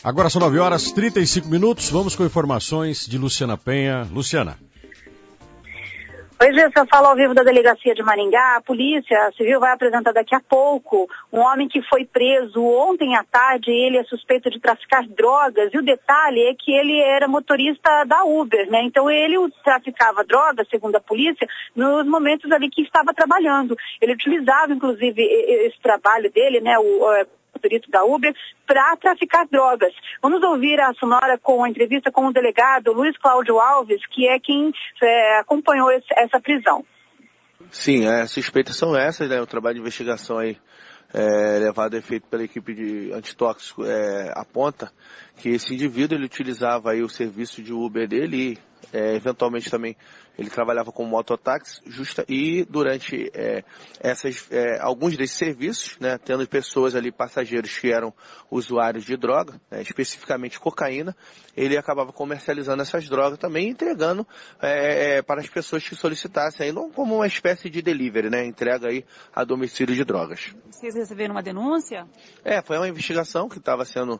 Agora são 9h35, vamos com informações de Luciana Penha. Luciana. Oi, Gê, eu falo ao vivo da delegacia de Maringá. A Polícia Civil vai apresentar daqui a pouco um homem que foi preso ontem à tarde. Ele é suspeito de traficar drogas e o detalhe é que ele era motorista da Uber, né? Então ele traficava drogas, segundo a polícia, nos momentos ali que estava trabalhando. Ele utilizava, inclusive, esse trabalho dele, né, o motorista da Uber, para traficar drogas. Vamos ouvir a sonora com a entrevista com o delegado Luiz Cláudio Alves, que é quem acompanhou essa prisão. Sim, as suspeitas são essas, né? O trabalho de investigação aí levado a efeito pela equipe de antitóxico aponta que esse indivíduo ele utilizava aí o serviço de Uber dele e eventualmente também ele trabalhava com mototáxi e durante alguns desses serviços, né, tendo pessoas ali, passageiros que eram usuários de droga, especificamente cocaína, ele acabava comercializando essas drogas também, entregando para as pessoas que solicitassem, aí, não como uma espécie de delivery, né, entrega aí a domicílio de drogas. Vocês receberam uma denúncia? Foi uma investigação que estava sendo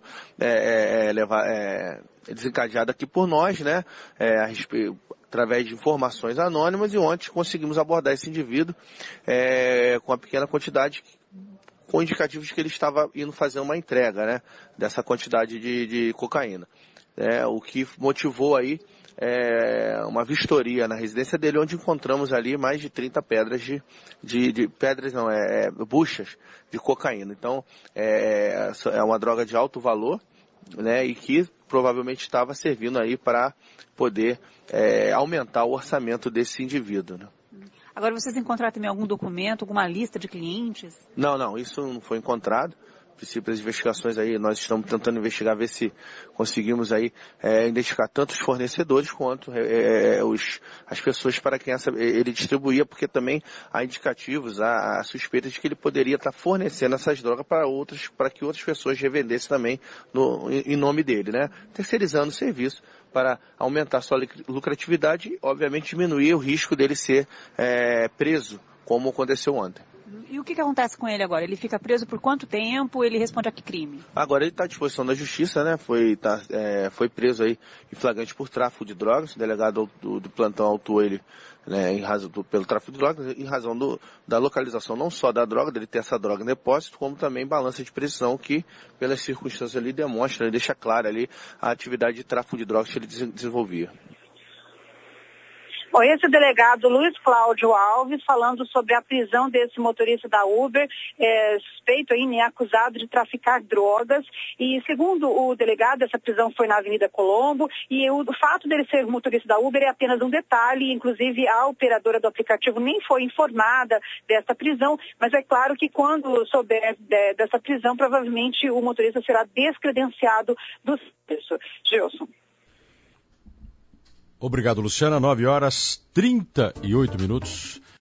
desencadeada aqui por nós, né, através de informações anônimas, e ontem conseguimos abordar esse indivíduo com uma pequena quantidade, com indicativos de que ele estava indo fazer uma entrega, né, dessa quantidade de cocaína. O que motivou aí uma vistoria na residência dele, onde encontramos ali mais de 30 pedras buchas de cocaína. Então, é uma droga de alto valor, né, e que provavelmente estava servindo aí para poder aumentar o orçamento desse indivíduo, né? Agora, vocês encontraram também algum documento, alguma lista de clientes? Não, isso não foi encontrado. A princípio, as investigações aí, nós estamos tentando investigar, ver se conseguimos aí identificar tanto os fornecedores quanto as pessoas para quem ele distribuía, porque também há indicativos, há suspeitas de que ele poderia estar fornecendo essas drogas para que outras pessoas revendessem também em nome dele, né? Terceirizando o serviço para aumentar sua lucratividade e, obviamente, diminuir o risco dele ser preso, como aconteceu ontem. E o que acontece com ele agora? Ele fica preso por quanto tempo? Ele responde a que crime? Agora ele está à disposição da justiça, né? Foi preso aí em flagrante por tráfico de drogas. O delegado do plantão autuou ele, né, pelo tráfico de drogas, em razão da localização não só da droga, dele ter essa droga em depósito, como também balança de precisão que, pelas circunstâncias ali, demonstra, deixa clara ali a atividade de tráfico de drogas que ele desenvolvia. Bom, esse delegado Luiz Cláudio Alves falando sobre a prisão desse motorista da Uber, suspeito aí, né, acusado de traficar drogas. E segundo o delegado, essa prisão foi na Avenida Colombo, e o fato dele ser motorista da Uber é apenas um detalhe. Inclusive a operadora do aplicativo nem foi informada dessa prisão, mas é claro que quando souber dessa prisão, provavelmente o motorista será descredenciado do serviço. Gilson. Obrigado, Luciana. 9h38.